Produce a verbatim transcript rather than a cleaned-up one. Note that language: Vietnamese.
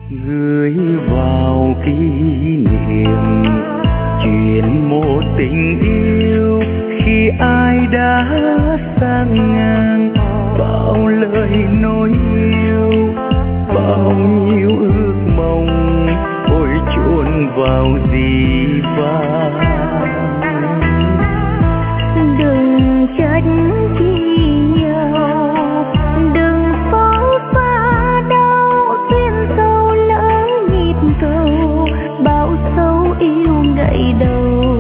gửi vào kỷ niệm chuyện một tình yêu khi ai đã sang ngang, bao lời nói yêu bao nhiêu ước mong ôi chôn vào dĩ vãng. Đừng trách chi nhau, đừng phó pha đau, duyên sâu lỡ nhịp cầu, bao sâu yêu ngậy đầu.